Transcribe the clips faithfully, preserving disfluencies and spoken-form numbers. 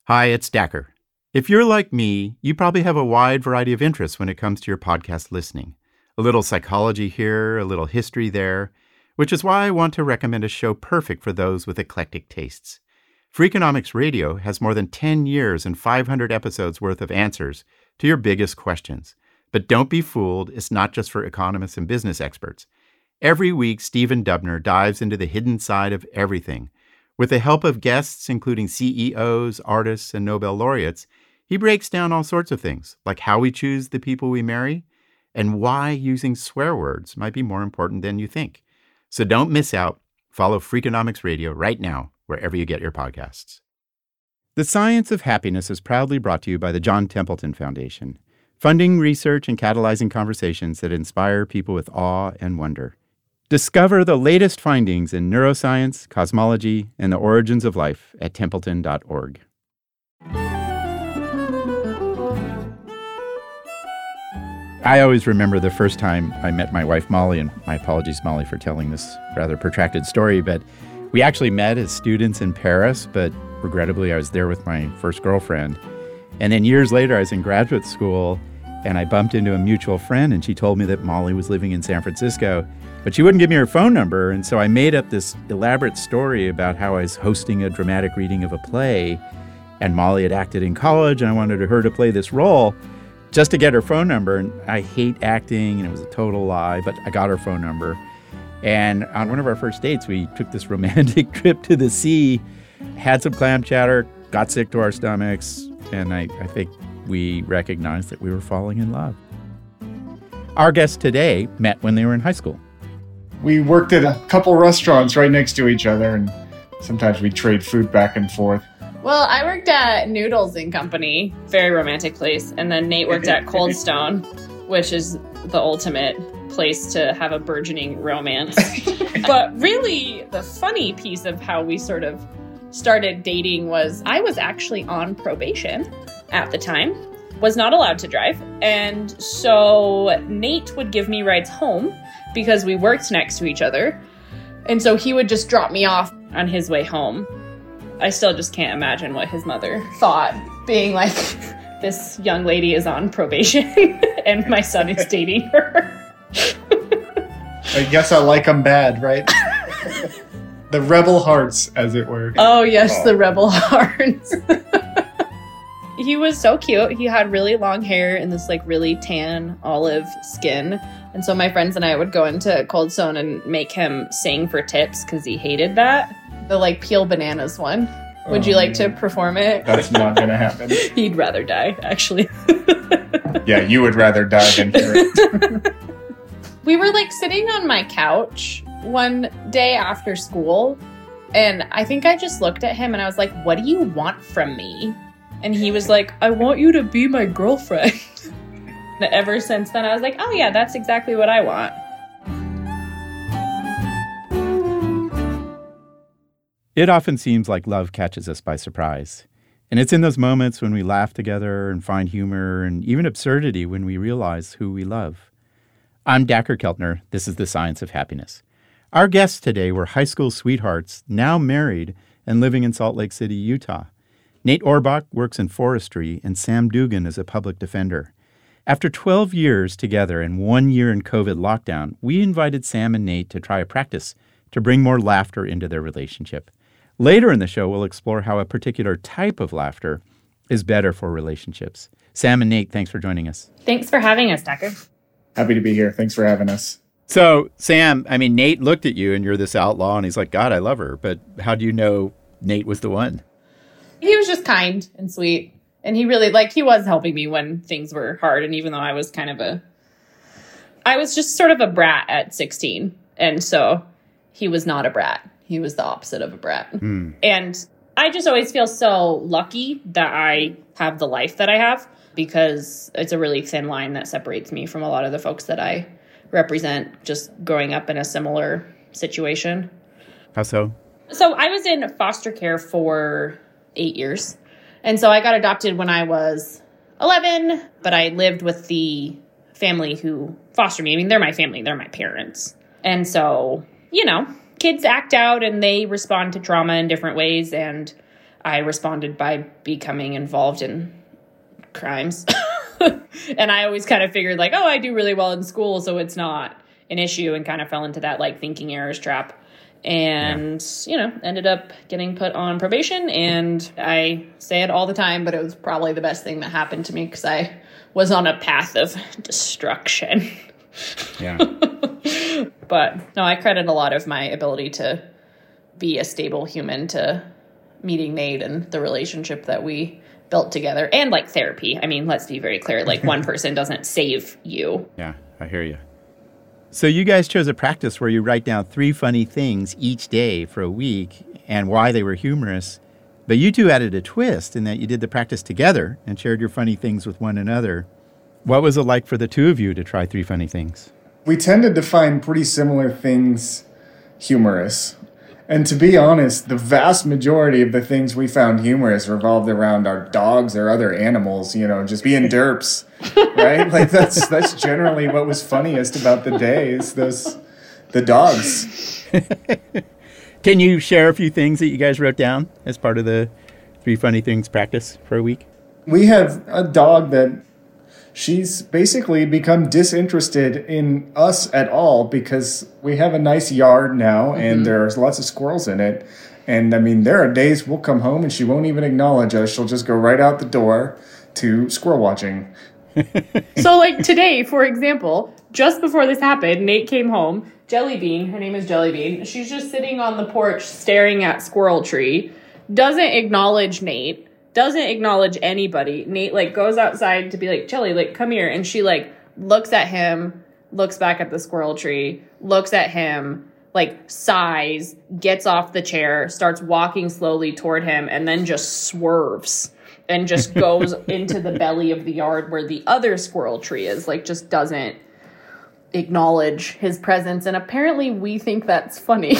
Hi, it's Dacker. If you're like me, you probably have a wide variety of interests when it comes to your podcast listening. A little psychology here, a little history there, which is why I want to recommend a show perfect for those with eclectic tastes. Freakonomics Radio has more than ten years and five hundred episodes worth of answers to your biggest questions. But don't be fooled, it's not just for economists and business experts. Every week, Stephen Dubner dives into the hidden side of everything. With the help of guests, including C E Os, artists, and Nobel laureates, he breaks down all sorts of things, like how we choose the people we marry, and why using swear words might be more important than you think. So don't miss out. Follow Freakonomics Radio right now, wherever you get your podcasts. The Science of Happiness is proudly brought to you by the John Templeton Foundation, funding research and catalyzing conversations that inspire people with awe and wonder. Discover the latest findings in neuroscience, cosmology, and the origins of life at templeton dot org. I always remember the first time I met my wife, Molly, and my apologies, Molly, for telling this rather protracted story, but we actually met as students in Paris, but regrettably, I was there with my first girlfriend. And then years later, I was in graduate school, and I bumped into a mutual friend, and she told me that Molly was living in San Francisco, but she wouldn't give me her phone number, and so I made up this elaborate story about how I was hosting a dramatic reading of a play, and Molly had acted in college, and I wanted her to play this role just to get her phone number. And I hate acting, and it was a total lie, but I got her phone number. And on one of our first dates, we took this romantic trip to the sea, had some clam chowder, got sick to our stomachs, and I, I think we recognized that we were falling in love. Our guests today met when they were in high school. We worked at a couple restaurants right next to each other, and sometimes we trade food back and forth. Well, I worked at Noodles and Company, very romantic place, and then Nate worked at Cold Stone, which is the ultimate place to have a burgeoning romance. But really, the funny piece of how we sort of started dating was I was actually on probation at the time, was not allowed to drive, and so Nate would give me rides home because we worked next to each other, and so he would just drop me off on his way home. I still just can't imagine what his mother thought, being like, this young lady is on probation and my son is dating her. I guess I like them bad, right? The rebel hearts, as it were. Oh, yes, oh. The rebel hearts. He was so cute. He had really long hair and this like really tan olive skin. And so my friends and I would go into Cold Stone and make him sing for tips because he hated that. The like peel bananas one. Would oh, you like to perform it? That's not going to happen. He'd rather die, actually. Yeah, you would rather die than hear it. We were like sitting on my couch one day after school, and I think I just looked at him and I was like, what do you want from me? And he was like, I want you to be my girlfriend. And ever since then, I was like, oh yeah, that's exactly what I want. It often seems like love catches us by surprise. And it's in those moments when we laugh together and find humor and even absurdity when we realize who we love. I'm Dacker Keltner. This is The Science of Happiness. Our guests today were high school sweethearts, now married and living in Salt Lake City, Utah. Nate Orbach works in forestry, and Sam Dugan is a public defender. After twelve years together and one year in COVID lockdown, we invited Sam and Nate to try a practice to bring more laughter into their relationship. Later in the show, we'll explore how a particular type of laughter is better for relationships. Sam and Nate, thanks for joining us. Thanks for having us, Dacker. Happy to be here. Thanks for having us. So, Sam, I mean, Nate looked at you and you're this outlaw, and he's like, God, I love her. But how do you know Nate was the one? He was just kind and sweet. And he really, like, he was helping me when things were hard. And even though I was kind of a, I was just sort of a brat at sixteen. And so he was not a brat. He was the opposite of a brat. Mm. And I just always feel so lucky that I have the life that I have, because it's a really thin line that separates me from a lot of the folks that I represent, just growing up in a similar situation. How so? So I was in foster care for eight years. And so I got adopted when I was eleven, but I lived with the family who fostered me. I mean, they're my family. They're my parents. And so, you know, kids act out and they respond to trauma in different ways. And I responded by becoming involved in crimes. And I always kind of figured like, oh, I do really well in school, so it's not an issue, and kind of fell into that like thinking errors trap. And, yeah. you know, ended up getting put on probation. And I say it all the time, but it was probably the best thing that happened to me because I was on a path of destruction. Yeah. But no, I credit a lot of my ability to be a stable human to meeting Nate and the relationship that we built together, and like therapy. I mean, let's be very clear. Like one person doesn't save you. Yeah, I hear you. So you guys chose a practice where you write down three funny things each day for a week and why they were humorous. But you two added a twist in that you did the practice together and shared your funny things with one another. What was it like for the two of you to try three funny things? We tended to find pretty similar things humorous. And to be honest, the vast majority of the things we found humorous revolved around our dogs or other animals, you know, just being derps, right? Like that's that's generally what was funniest about the day is those the dogs. Can you share a few things that you guys wrote down as part of the three funny things practice for a week? We have a dog that she's basically become disinterested in us at all because we have a nice yard now, mm-hmm. and there's lots of squirrels in it. And I mean, there are days we'll come home and she won't even acknowledge us. She'll just go right out the door to squirrel watching. So like today, for example, just before this happened, Nate came home. Jellybean, her name is Jellybean. She's just sitting on the porch staring at Squirrel Tree. Doesn't acknowledge Nate. Doesn't acknowledge anybody. Nate, like, goes outside to be like, Jelly, like, come here. And she, like, looks at him, looks back at the squirrel tree, looks at him, like, sighs, gets off the chair, starts walking slowly toward him, and then just swerves and just goes into the belly of the yard where the other squirrel tree is. Like, just doesn't acknowledge his presence. And apparently we think that's funny.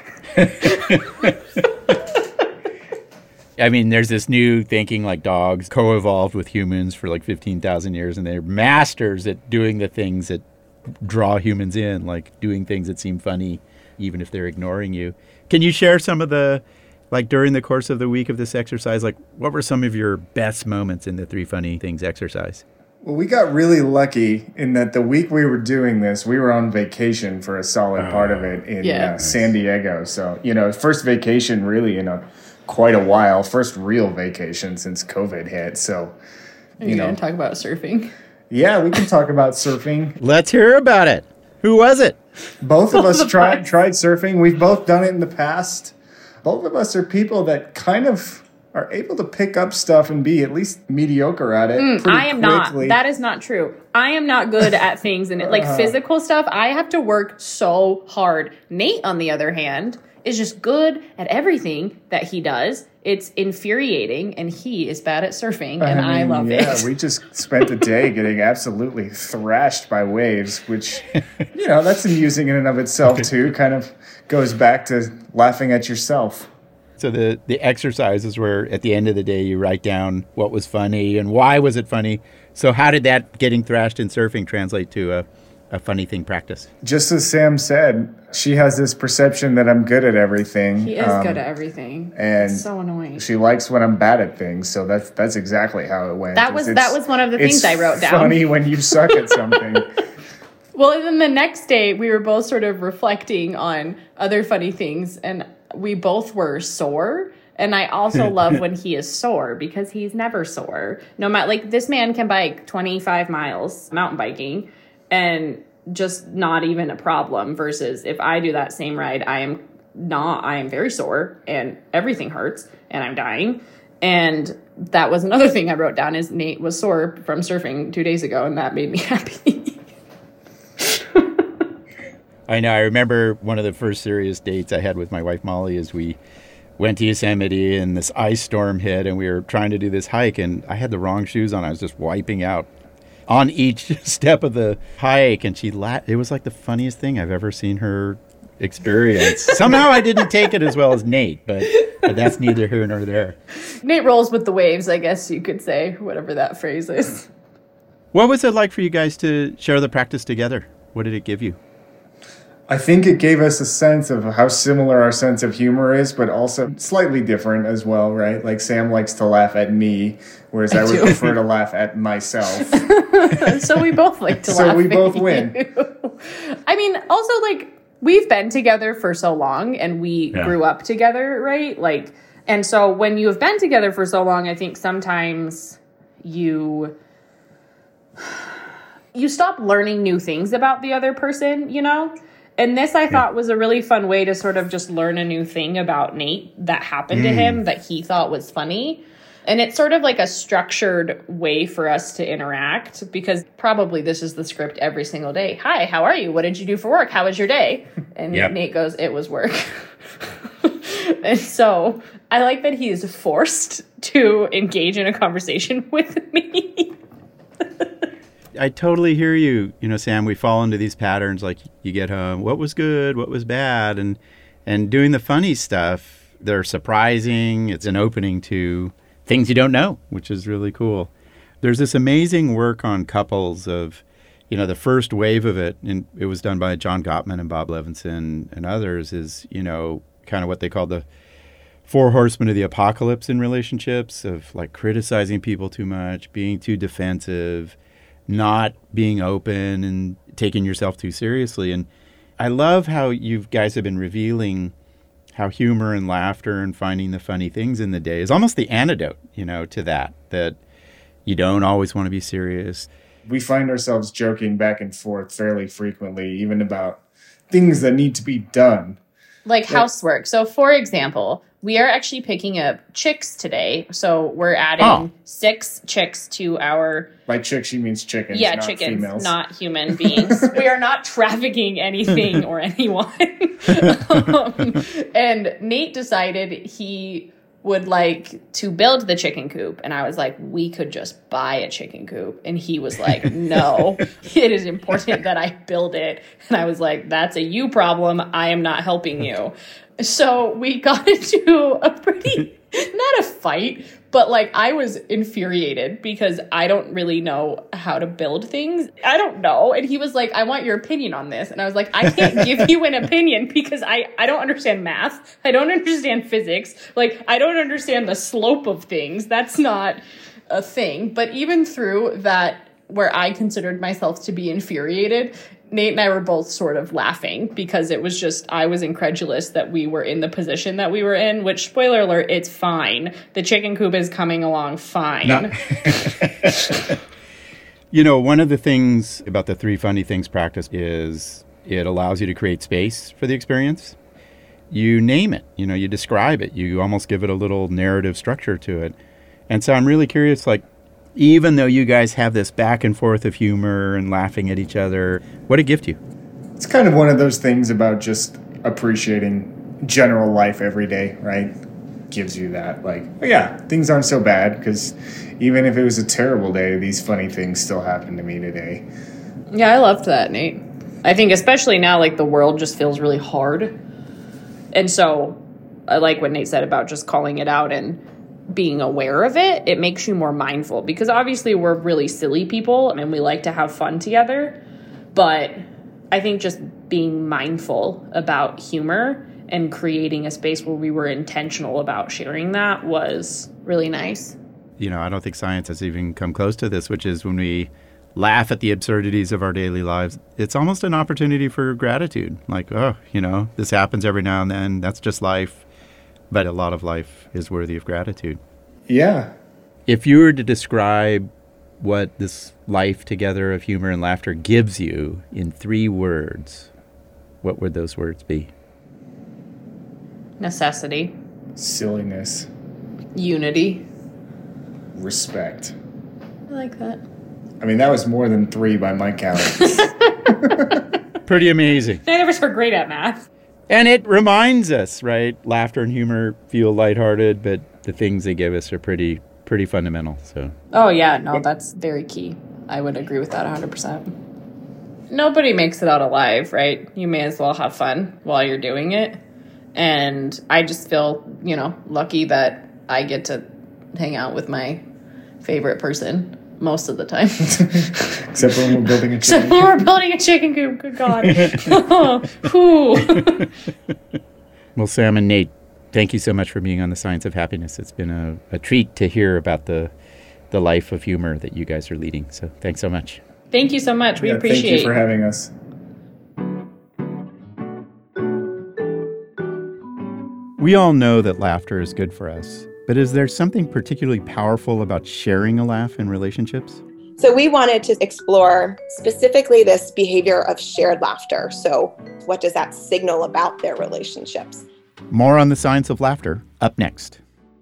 I mean, there's this new thinking like dogs co-evolved with humans for like fifteen thousand years, and they're masters at doing the things that draw humans in, like doing things that seem funny, even if they're ignoring you. Can you share some of the, like during the course of the week of this exercise, like what were some of your best moments in the three funny things exercise? Well, we got really lucky in that the week we were doing this, we were on vacation for a solid uh, part of it in yeah. uh, San Diego. So, you know, first vacation really in a quite a while, first real vacation since COVID hit. So, Are you, you know, going to talk about surfing? Yeah, we can talk about surfing. Let's hear about it. Who was it? Both of us tried tried surfing. We've both done it in the past. Both of us are people that kind of are able to pick up stuff and be at least mediocre at it. Mm, I am quickly. not. That is not true. I am not good at things and it, like uh, physical stuff. I have to work so hard. Nate, on the other hand, is just good at everything that he does. It's infuriating, and he is bad at surfing, and I, mean, I love yeah, it. Yeah, we just spent a day getting absolutely thrashed by waves, which, you know, that's amusing in and of itself, too. Kind of goes back to laughing at yourself. So the, the exercises where at the end of the day you write down what was funny and why was it funny. So how did that getting thrashed in surfing translate to a, a funny thing practice? Just as Sam said, she has this perception that I'm good at everything. He is um, good at everything. And it's so annoying. She likes when I'm bad at things. So that's that's exactly how it went. That was it's, that was one of the things I wrote down. It's funny when you suck at something. Well, and then the next day we were both sort of reflecting on other funny things, and we both were sore. And I also love when he is sore because he's never sore. No matter, like, this man can bike twenty-five miles mountain biking and just not even a problem, versus if I do that same ride, I am not, I am very sore and everything hurts and I'm dying. And that was another thing I wrote down, is Nate was sore from surfing two days ago, and that made me happy. I know. I remember one of the first serious dates I had with my wife, Molly, is we went to Yosemite and this ice storm hit and we were trying to do this hike and I had the wrong shoes on. I was just wiping out on each step of the hike, and she la- it was like the funniest thing I've ever seen her experience. Somehow I didn't take it as well as Nate, but, but that's neither here nor there. Nate rolls with the waves, I guess you could say, whatever that phrase is. What was it like for you guys to share the practice together? What did it give you? I think it gave us a sense of how similar our sense of humor is, but also slightly different as well, right? Like Sam likes to laugh at me, whereas I, I would prefer to laugh at myself. So we both like to so laugh we at both you. win. I mean, also, like, we've been together for so long and we Yeah. grew up together, right? Like, and so when you have been together for so long, I think sometimes you you stop learning new things about the other person, you know? And this, I thought, was a really fun way to sort of just learn a new thing about Nate that happened Mm. to him that he thought was funny. And it's sort of like a structured way for us to interact, because probably this is the script every single day. Hi, how are you? What did you do for work? How was your day? And Yep. Nate goes, it was work. And so I like that he is forced to engage in a conversation with me. I totally hear you. You know, Sam, we fall into these patterns like you get home, what was good, what was bad, and and doing the funny stuff, they're surprising. It's an opening to things you don't know, which is really cool. There's this amazing work on couples of, you know, the first wave of it, and it was done by John Gottman and Bob Levinson and others, is, you know, kind of what they call the four horsemen of the apocalypse in relationships, of like criticizing people too much, being too defensive, not being open and taking yourself too seriously. And I love how you guys have been revealing how humor and laughter and finding the funny things in the day is almost the antidote, you know, to that, that you don't always want to be serious. We find ourselves joking back and forth fairly frequently, even about things that need to be done. Like housework. So, for example, we are actually picking up chicks today. So we're adding Oh. six chicks to our... By chick, she means chickens, Yeah, not chickens, females. not human beings. We are not trafficking anything or anyone. um, and Nate decided he would like to build the chicken coop. And I was like, we could just buy a chicken coop. And he was like, no, it is important that I build it. And I was like, that's a you problem. I am not helping you. So we got into a pretty, not a fight, but like I was infuriated because I don't really know how to build things. I don't know. And he was like, I want your opinion on this. And I was like, I can't give you an opinion because I, I don't understand math. I don't understand physics. Like, I don't understand the slope of things. That's not a thing. But even through that, where I considered myself to be infuriated, Nate and I were both sort of laughing because it was just, I was incredulous that we were in the position that we were in, which, spoiler alert, it's fine. The chicken coop is coming along fine. No. You know, one of the things about the Three Funny Things practice is it allows you to create space for the experience. You name it, you know, you describe it, you almost give it a little narrative structure to it. And so I'm really curious, like, even though you guys have this back and forth of humor and laughing at each other, what a gift you. It's kind of one of those things about just appreciating general life every day, right? Gives you that, like, oh yeah, things aren't so bad, because even if it was a terrible day, these funny things still happen to me today. Yeah, I loved that, Nate. I think especially now, like, the world just feels really hard. And so I like what Nate said about just calling it out and being aware of it. It makes you more mindful, because obviously we're really silly people and we like to have fun together. But I think just being mindful about humor and creating a space where we were intentional about sharing that was really nice. You know, I don't think science has even come close to this, which is when we laugh at the absurdities of our daily lives, it's almost an opportunity for gratitude. Like, oh, you know, this happens every now and then. That's just life. But a lot of life is worthy of gratitude. Yeah. If you were to describe what this life together of humor and laughter gives you in three words, what would those words be? Necessity. Silliness. Unity. Respect. I like that. I mean, that was more than three by my count. Pretty amazing. Neither of us are great at math. And it reminds us, right? Laughter and humor feel lighthearted, but the things they give us are pretty pretty fundamental. So. Oh, yeah. No, that's very key. I would agree with that one hundred percent. Nobody makes it out alive, right? You may as well have fun while you're doing it. And I just feel, you know, lucky that I get to hang out with my favorite person most of the time. Except when we're building a chicken Except when we're building a chicken coop. Good God. Well, Sam and Nate, thank you so much for being on The Science of Happiness. It's been a, a treat to hear about the the life of humor that you guys are leading. So thanks so much. Thank you so much. We yeah, appreciate it. Thank you for having us. We all know that laughter is good for us, but is there something particularly powerful about sharing a laugh in relationships? So we wanted to explore specifically this behavior of shared laughter. So what does that signal about their relationships? More on the science of laughter up next.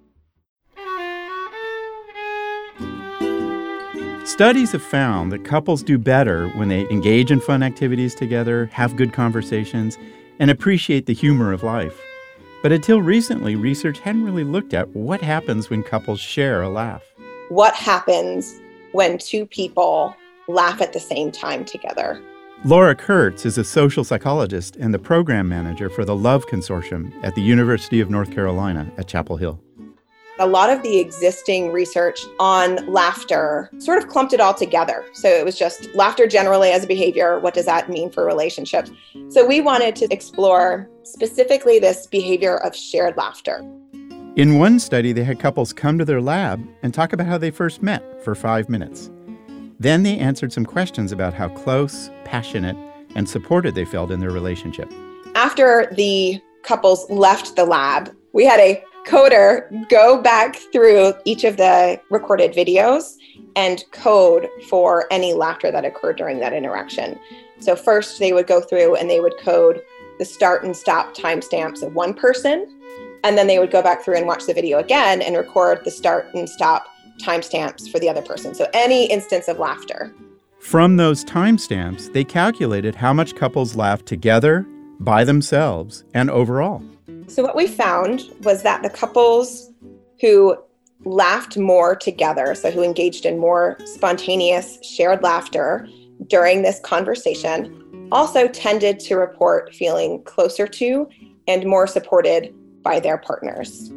Studies have found that couples do better when they engage in fun activities together, have good conversations, and appreciate the humor of life. But until recently, research hadn't really looked at what happens when couples share a laugh. What happens when two people laugh at the same time together? Laura Kurtz is a social psychologist and the program manager for the Love Consortium at the University of North Carolina at Chapel Hill. A lot of the existing research on laughter sort of clumped it all together. So it was just laughter generally as a behavior. What does that mean for relationships? So we wanted to explore specifically this behavior of shared laughter. In one study, they had couples come to their lab and talk about how they first met for five minutes. Then they answered some questions about how close, passionate, and supported they felt in their relationship. After the couples left the lab, we had a coder go back through each of the recorded videos and code for any laughter that occurred during that interaction. So first they would go through and they would code the start and stop timestamps of one person. And then they would go back through and watch the video again and record the start and stop timestamps for the other person. So any instance of laughter. From those timestamps, they calculated how much couples laughed together, by themselves, and overall. So what we found was that the couples who laughed more together, so who engaged in more spontaneous shared laughter during this conversation, also tended to report feeling closer to and more supported by their partners.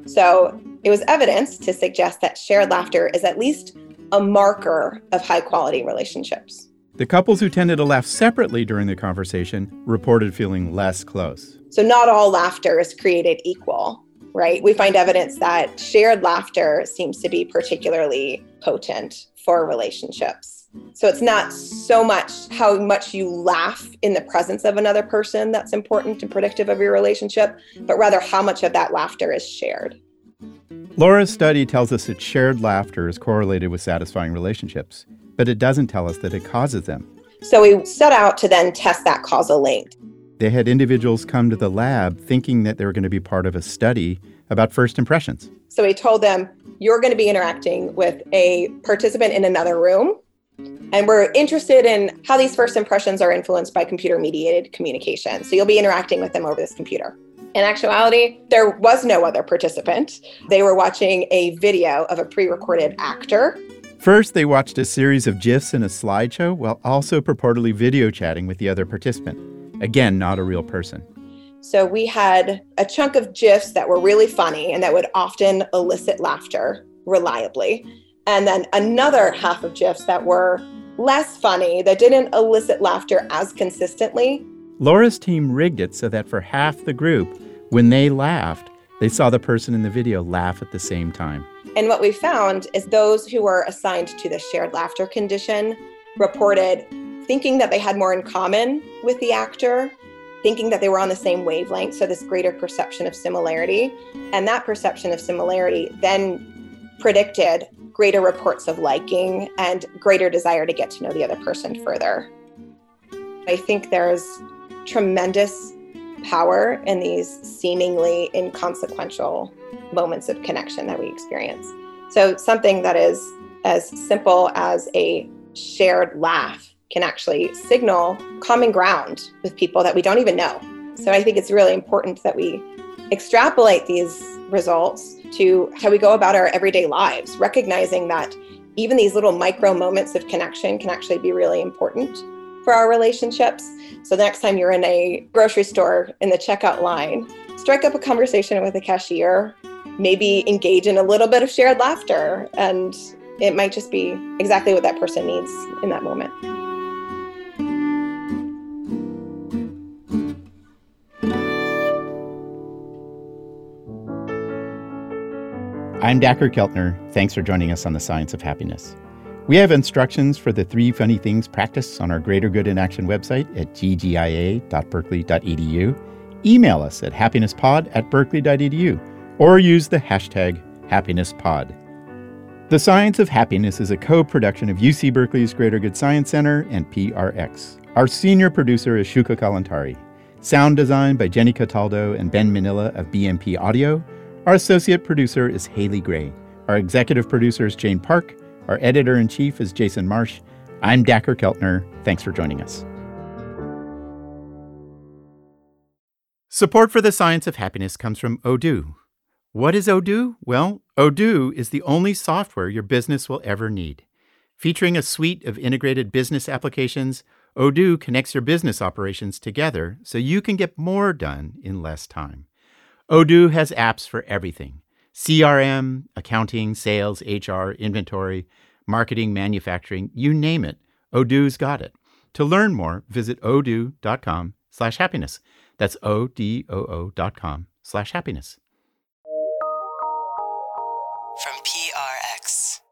So it was evidence to suggest that shared laughter is at least a marker of high quality relationships. The couples who tended to laugh separately during the conversation reported feeling less close. So not all laughter is created equal, right? We find evidence that shared laughter seems to be particularly potent for relationships. So it's not so much how much you laugh in the presence of another person that's important and predictive of your relationship, but rather how much of that laughter is shared. Laura's study tells us that shared laughter is correlated with satisfying relationships, but it doesn't tell us that it causes them. So we set out to then test that causal link. They had individuals come to the lab thinking that they were going to be part of a study about first impressions. So we told them, you're going to be interacting with a participant in another room, and we're interested in how these first impressions are influenced by computer-mediated communication. So you'll be interacting with them over this computer. In actuality, there was no other participant. They were watching a video of a pre-recorded actor. First, they watched a series of GIFs in a slideshow while also purportedly video chatting with the other participant. Again, not a real person. So we had a chunk of GIFs that were really funny and that would often elicit laughter reliably. And then another half of GIFs that were less funny, that didn't elicit laughter as consistently. Laura's team rigged it so that for half the group, when they laughed, they saw the person in the video laugh at the same time. And what we found is those who were assigned to the shared laughter condition reported thinking that they had more in common with the actor, thinking that they were on the same wavelength, so this greater perception of similarity. And that perception of similarity then predicted greater reports of liking and greater desire to get to know the other person further. I think there's tremendous power in these seemingly inconsequential moments of connection that we experience. So something that is as simple as a shared laugh can actually signal common ground with people that we don't even know. So I think it's really important that we extrapolate these results to how we go about our everyday lives, recognizing that even these little micro moments of connection can actually be really important for our relationships. So the next time you're in a grocery store in the checkout line, strike up a conversation with the cashier, maybe engage in a little bit of shared laughter, and it might just be exactly what that person needs in that moment. I'm Dacher Keltner. Thanks for joining us on The Science of Happiness. We have instructions for the Three Funny Things practice on our Greater Good in Action website at g g i a dot berkeley dot e d u. Email us at happinesspod at berkeley dot e d u or use the hashtag happinesspod. The Science of Happiness is a co-production of U C Berkeley's Greater Good Science Center and P R X. Our senior producer is Shuka Kalantari. Sound design by Jenny Cataldo and Ben Manila of B M P Audio. Our associate producer is Haley Gray. Our executive producer is Jane Park. Our editor-in-chief is Jason Marsh. I'm Dacher Keltner. Thanks for joining us. Support for The Science of Happiness comes from Odoo. What is Odoo? Well, Odoo is the only software your business will ever need. Featuring a suite of integrated business applications, Odoo connects your business operations together so you can get more done in less time. Odoo has apps for everything: C R M, accounting, sales, H R, inventory, marketing, manufacturing, you name it, Odoo's got it. To learn more, visit odoo.com slash happiness. That's O-D-O-O dot com slash happiness. From P R X.